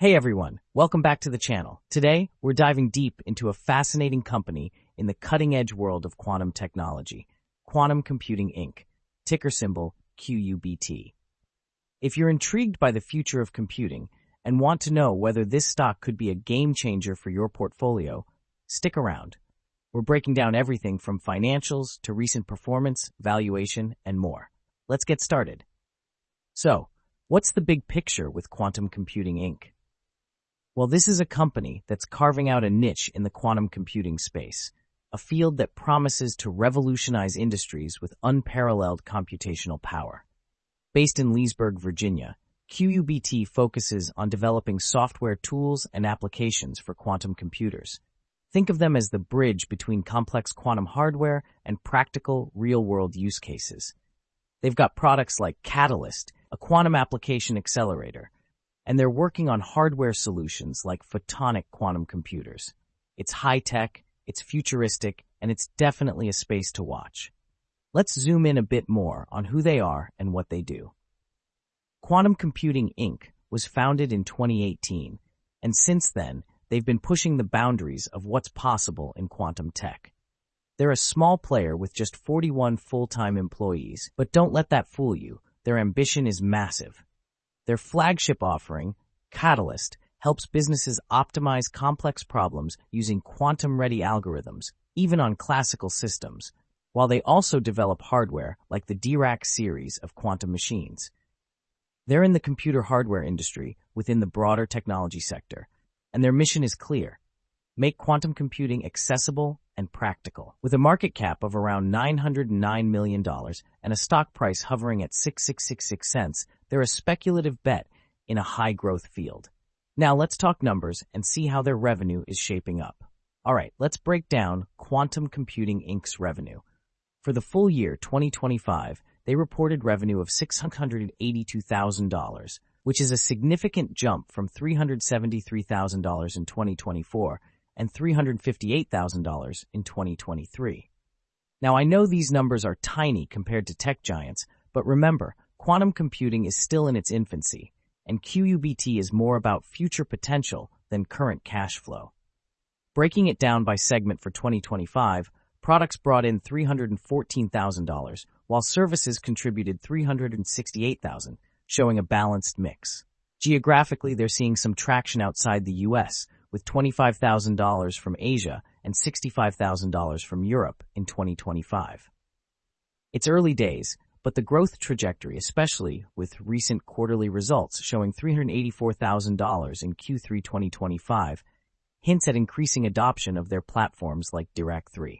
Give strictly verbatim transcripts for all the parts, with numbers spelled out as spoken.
Hey everyone, welcome back to the channel. Today, we're diving deep into a fascinating company in the cutting-edge world of quantum technology, Quantum Computing Incorporated, ticker symbol Q U B T. If you're intrigued by the future of computing and want to know whether this stock could be a game-changer for your portfolio, stick around. We're breaking down everything from financials to recent performance, valuation, and more. Let's get started. So, what's the big picture with Quantum Computing Incorporated? Well, this is a company that's carving out a niche in the quantum computing space, a field that promises to revolutionize industries with unparalleled computational power. Based in Leesburg, Virginia, Q U B T focuses on developing software tools and applications for quantum computers. Think of them as the bridge between complex quantum hardware and practical, real-world use cases. They've got products like Catalyst, a quantum application accelerator, and they're working on hardware solutions like photonic quantum computers. It's high-tech, it's futuristic, and it's definitely a space to watch. Let's zoom in a bit more on who they are and what they do. Quantum Computing Incorporated was founded in twenty eighteen, and since then, they've been pushing the boundaries of what's possible in quantum tech. They're a small player with just forty-one full-time employees, but don't let that fool you. Their ambition is massive. Their flagship offering, Catalyst, helps businesses optimize complex problems using quantum-ready algorithms, even on classical systems, while they also develop hardware like the Dirac series of quantum machines. They're in the computer hardware industry within the broader technology sector, and their mission is clear: make quantum computing accessible and practical. With a market cap of around nine hundred nine million dollars and a stock price hovering at sixty-six sixty-six cents, they're a speculative bet in a high-growth field. Now let's talk numbers and see how their revenue is shaping up. All right, let's break down Quantum Computing Incorporated's revenue. For the full year twenty twenty-five, they reported revenue of six hundred eighty-two thousand dollars, which is a significant jump from three hundred seventy-three thousand dollars in twenty twenty-four and three hundred fifty-eight thousand dollars in twenty twenty-three. Now, I know these numbers are tiny compared to tech giants, but remember, quantum computing is still in its infancy, and Q U B T is more about future potential than current cash flow. Breaking it down by segment for twenty twenty-five, products brought in three hundred fourteen thousand dollars, while services contributed three hundred sixty-eight thousand dollars, showing a balanced mix. Geographically, they're seeing some traction outside the U S, with twenty-five thousand dollars from Asia and sixty-five thousand dollars from Europe in twenty twenty-five. It's early days, but the growth trajectory, especially with recent quarterly results showing three hundred eighty-four thousand dollars in Q three twenty twenty-five, hints at increasing adoption of their platforms like Dirac three.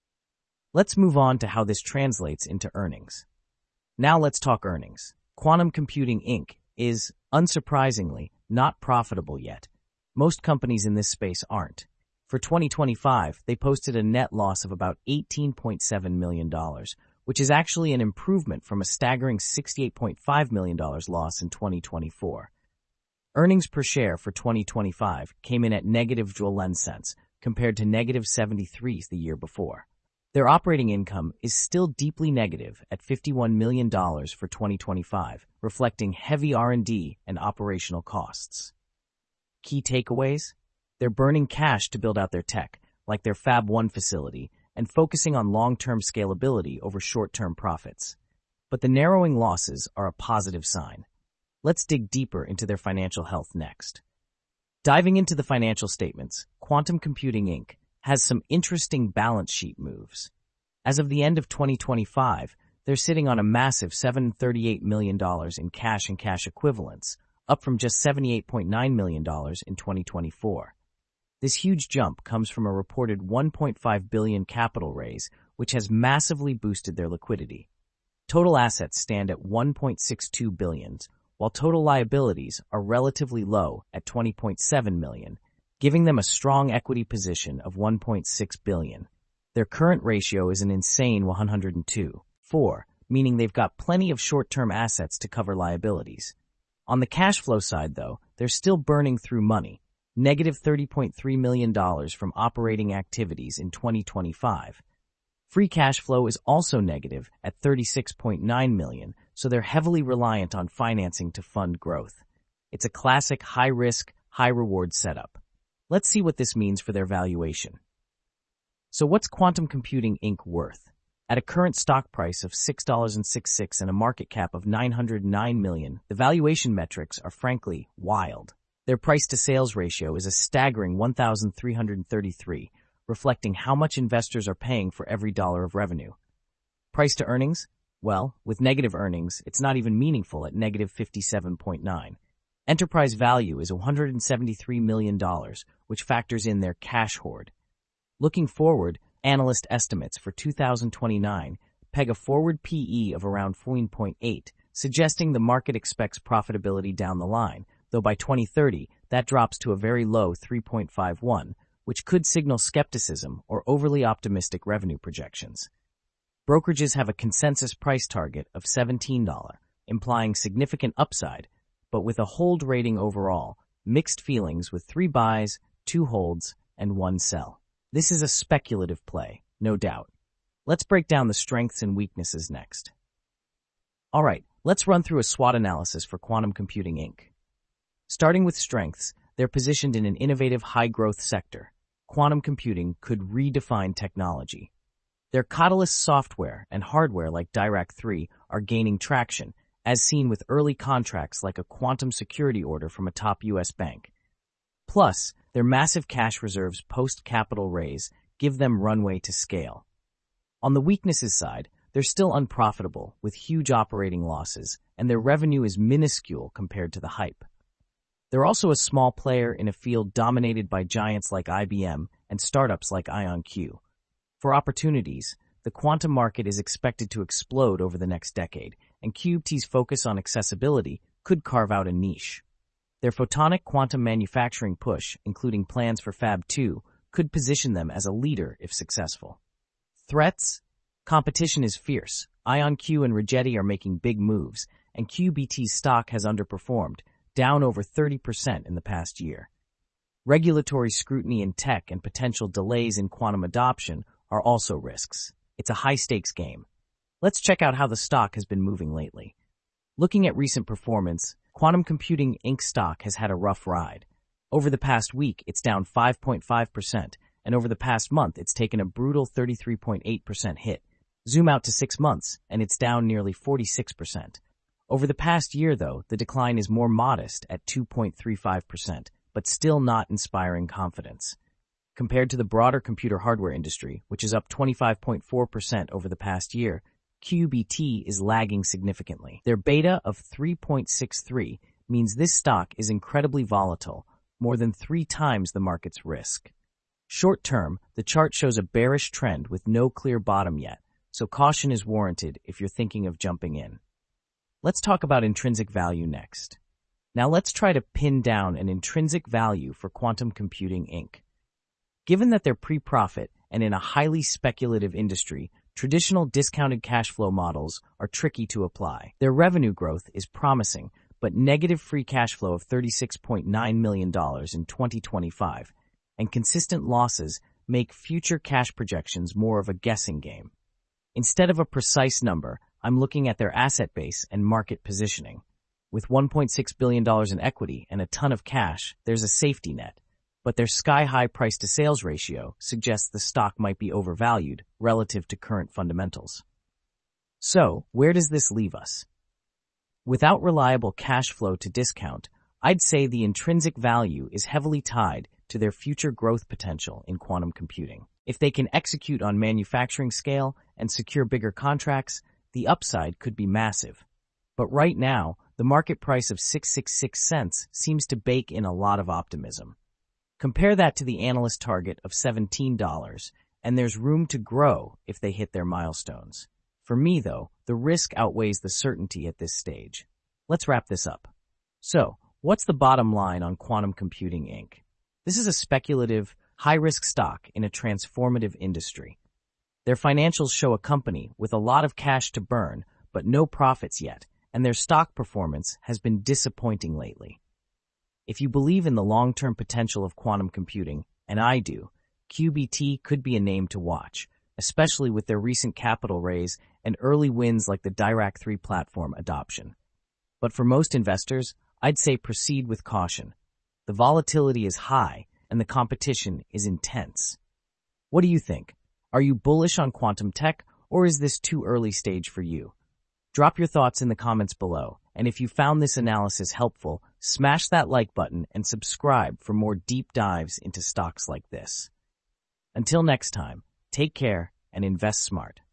Let's move on to how this translates into earnings. Now let's talk earnings. Quantum Computing Incorporated is, unsurprisingly, not profitable yet. Most companies in this space aren't. For twenty twenty-five, they posted a net loss of about eighteen point seven million dollars, which is actually an improvement from a staggering sixty-eight point five million dollars loss in twenty twenty-four. Earnings per share for twenty twenty-five came in at negative twelve cents, compared to negative seventy-three the year before. Their operating income is still deeply negative at fifty-one million dollars for twenty twenty-five, reflecting heavy R and D and operational costs. Key takeaways? They're burning cash to build out their tech, like their Fab one facility, and focusing on long-term scalability over short-term profits. But the narrowing losses are a positive sign. Let's dig deeper into their financial health next. Diving into the financial statements, Quantum Computing Incorporated has some interesting balance sheet moves. As of the end of twenty twenty-five, they're sitting on a massive seven hundred thirty-eight million dollars in cash and cash equivalents, up from just seventy-eight point nine million dollars in twenty twenty-four. This huge jump comes from a reported one point five billion dollars capital raise, which has massively boosted their liquidity. Total assets stand at one point six two billion dollars, while total liabilities are relatively low at twenty point seven million dollars, giving them a strong equity position of one point six billion dollars. Their current ratio is an insane one hundred two to four, meaning they've got plenty of short-term assets to cover liabilities. On the cash flow side, though, they're still burning through money, negative thirty point three million dollars from operating activities in twenty twenty-five. Free cash flow is also negative at thirty-six point nine million dollars, so they're heavily reliant on financing to fund growth. It's a classic high-risk, high-reward setup. Let's see what this means for their valuation. So what's Quantum Computing Incorporated worth? At a current stock price of six dollars and six cents and a market cap of nine hundred nine million dollars, the valuation metrics are frankly wild. Their price-to-sales ratio is a staggering one thousand three hundred thirty-three, reflecting how much investors are paying for every dollar of revenue. Price to earnings? Well, with negative earnings, it's not even meaningful at negative fifty-seven point nine. Enterprise value is one hundred seventy-three million dollars, which factors in their cash hoard. Looking forward, analyst estimates for two thousand twenty-nine peg a forward P E of around fourteen point eight, suggesting the market expects profitability down the line, though by twenty thirty, that drops to a very low three point five one, which could signal skepticism or overly optimistic revenue projections. Brokerages have a consensus price target of seventeen dollars, implying significant upside, but with a hold rating overall, mixed feelings with three buys, two holds, and one sell. This is a speculative play, no doubt. Let's break down the strengths and weaknesses next. All right, let's run through a SWOT analysis for Quantum Computing Incorporated. Starting with strengths, they're positioned in an innovative high-growth sector. Quantum computing could redefine technology. Their Catalyst software and hardware like Dirac three are gaining traction, as seen with early contracts like a quantum security order from a top U S bank. Plus, their massive cash reserves post-capital raise give them runway to scale. On the weaknesses side, they're still unprofitable with huge operating losses, and their revenue is minuscule compared to the hype. They're also a small player in a field dominated by giants like I B M and startups like IonQ. For opportunities, the quantum market is expected to explode over the next decade, and Q B T's focus on accessibility could carve out a niche. Their photonic quantum manufacturing push, including plans for Fab two, could position them as a leader if successful. Threats? Competition is fierce. IonQ and Rigetti are making big moves, and Q B T's stock has underperformed, down over thirty percent in the past year. Regulatory scrutiny in tech and potential delays in quantum adoption are also risks. It's a high-stakes game. Let's check out how the stock has been moving lately. Looking at recent performance, Quantum Computing Incorporated stock has had a rough ride. Over the past week, it's down five point five percent, and over the past month, it's taken a brutal thirty-three point eight percent hit. Zoom out to six months, and it's down nearly forty-six percent. Over the past year, though, the decline is more modest at two point three five percent, but still not inspiring confidence. Compared to the broader computer hardware industry, which is up twenty-five point four percent over the past year, Q B T is lagging significantly. Their beta of three point six three means this stock is incredibly volatile, more than three times the market's risk. Short term, the chart shows a bearish trend with no clear bottom yet, so caution is warranted if you're thinking of jumping in. Let's talk about intrinsic value next. Now let's try to pin down an intrinsic value for Quantum Computing Incorporated. Given that they're pre-profit and in a highly speculative industry, traditional discounted cash flow models are tricky to apply. Their revenue growth is promising, but negative free cash flow of thirty-six point nine million dollars in twenty twenty-five and consistent losses make future cash projections more of a guessing game. Instead of a precise number, I'm looking at their asset base and market positioning. With one point six billion dollars in equity and a ton of cash, there's a safety net. But their sky-high price-to-sales ratio suggests the stock might be overvalued relative to current fundamentals. So, where does this leave us? Without reliable cash flow to discount, I'd say the intrinsic value is heavily tied to their future growth potential in quantum computing. If they can execute on manufacturing scale and secure bigger contracts, the upside could be massive. But right now, the market price of six dollars and sixty-six cents seems to bake in a lot of optimism. Compare that to the analyst target of seventeen dollars, and there's room to grow if they hit their milestones. For me, though, the risk outweighs the certainty at this stage. Let's wrap this up. So, what's the bottom line on Quantum Computing Incorporated? This is a speculative, high-risk stock in a transformative industry. Their financials show a company with a lot of cash to burn, but no profits yet, and their stock performance has been disappointing lately. If you believe in the long-term potential of quantum computing, and I do, Q B T could be a name to watch, especially with their recent capital raise and early wins like the Dirac three platform adoption. But for most investors, I'd say proceed with caution. The volatility is high and the competition is intense. What do you think? Are you bullish on quantum tech, or is this too early stage for you? Drop your thoughts in the comments below, and if you found this analysis helpful, smash that like button and subscribe for more deep dives into stocks like this. Until next time, take care and invest smart.